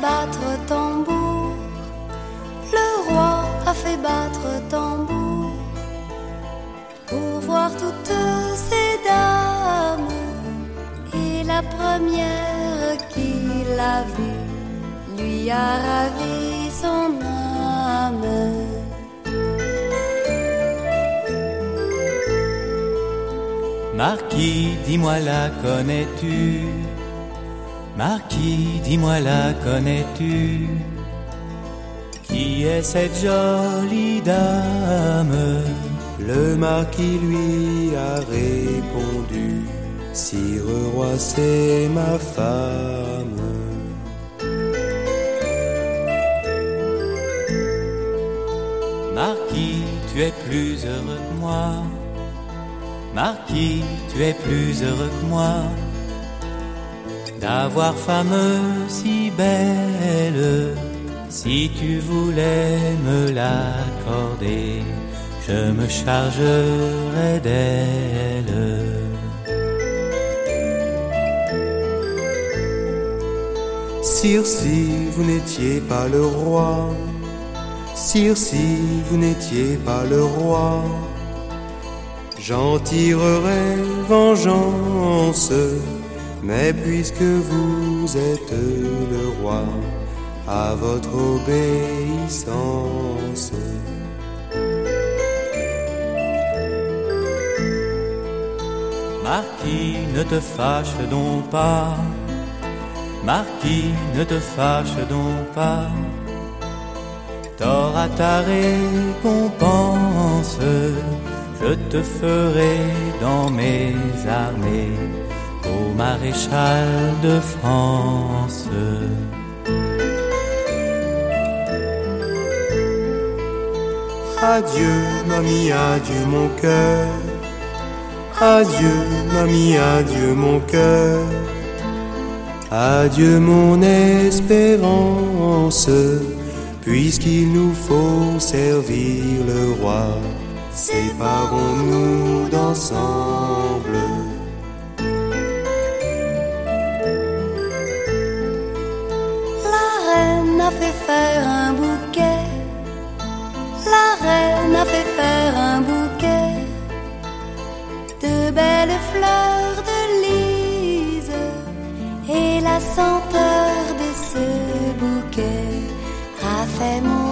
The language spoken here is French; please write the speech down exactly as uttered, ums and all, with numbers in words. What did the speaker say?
battre tambour, le roi a fait battre tambour, pour voir toutes ces dames. Et la première qui l'a vue lui a ravi son âme. Marquis, dis-moi la connais-tu? Marquis, dis-moi la connais-tu? Qui est cette jolie dame? Le marquis lui a répondu: Sire roi, c'est ma femme. Marquis, tu es plus heureux que moi. Marquis, tu es plus heureux que moi d'avoir femme si belle. Si tu voulais me l'accorder, je me chargerais d'elle. Sire, si vous n'étiez pas le roi, Sire, si vous n'étiez pas le roi, j'en tirerais vengeance. Mais puisque vous êtes le roi, à votre obéissance. Marquis, ne te fâche donc pas. Marquis, ne te fâche donc pas. T'auras ta récompense. Je te ferai dans mes armées au maréchal de France. Adieu, mamie, adieu mon cœur. Adieu, mamie, adieu mon cœur. Adieu mon espérance, puisqu'il nous faut servir le roi. Séparons-nous d'ensemble. La reine a fait faire un bouquet, la reine a fait faire un bouquet de belles fleurs de lys, et la senteur de ce bouquet a fait mon